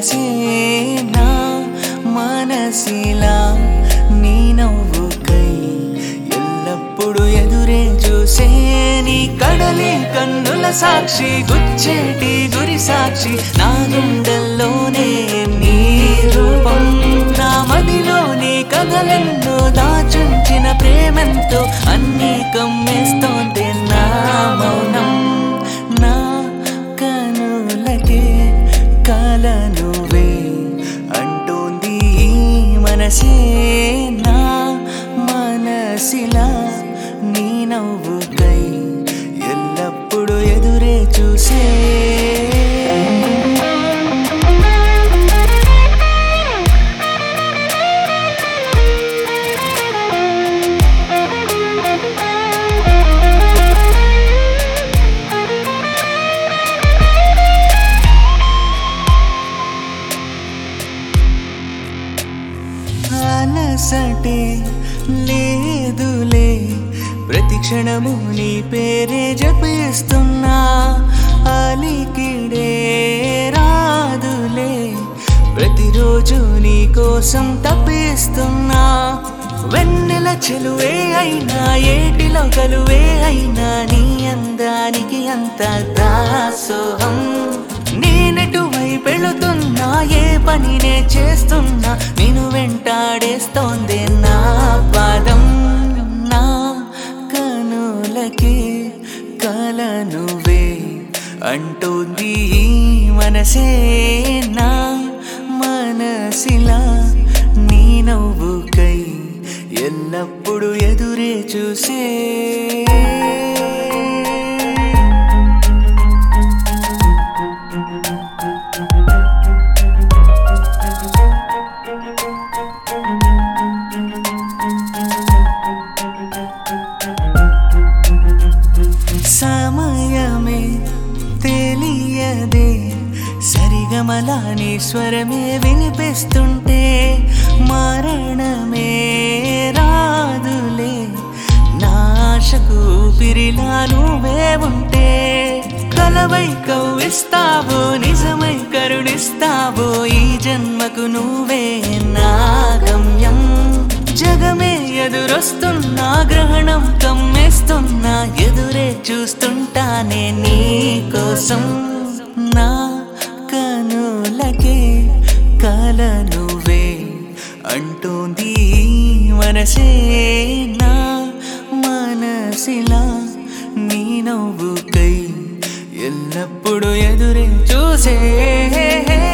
మనసే నా మనసిలా నీ నవ్వుకై ఎల్లప్పుడు ఎదురే చూసే నీ కడలి కన్నుల సాక్షి గుచ్చేటి గురి సాక్షి నా గుండెల్లోనే నీ రూపం నా మదిలోని కథలెన్నో దాచుంచిన ప్రేమంతో అన్నీ కమ్మేస్తోంది నా మౌనం నా కనులకే కల నువ్వే అంటోంది ఈ మనసే నా మనసిలా నీ నవ్వుకై ఎల్లప్పుడు ఎదురే చూసే అలసటే లేదులే ప్రతి క్షణము నీ పేరే జపిస్తున్నా అలికిడే రాదులే ప్రతిరోజు నీ కోసం తప్పిస్తున్నా వెన్నెల చెలువే అయినా ఏటిలో కలువే అయినా నీ అందానికి అంత దాసోహం నేనెటువైపు వెళుతున్నా ఏ పనినే చేస్తున్నా నేను వెంటాడేస్తోంది నా పాదం నా కనులకి కల నువ్వే అంటోంది ఈ మనసే నా మనసిలా నీ నవ్వుకై ఎల్లప్పుడు ఎదురే చూసే సమయమే తెలియదే సరిగమలా నీ స్వరమే వినిపిస్తుంటే మరణమే రాదులే నాశకు ఊపిరిలా నువ్వే ఉంటే కలవై కవ్విస్తావో నిజమై కరుణిస్తావో ఈ జన్మకు నువ్వే నా గమ్యం జగమే ఎదురొస్తున్నా గ్రహణం కమ్మేస్తున్నా ఎదురే చూస్తుంటానే నీ కోసం నా కనులకే కల నువ్వే అంటోంది మనసే నా మనసిలా నీ నవ్వుకై ఎల్లప్పుడు ఎదురే చూసే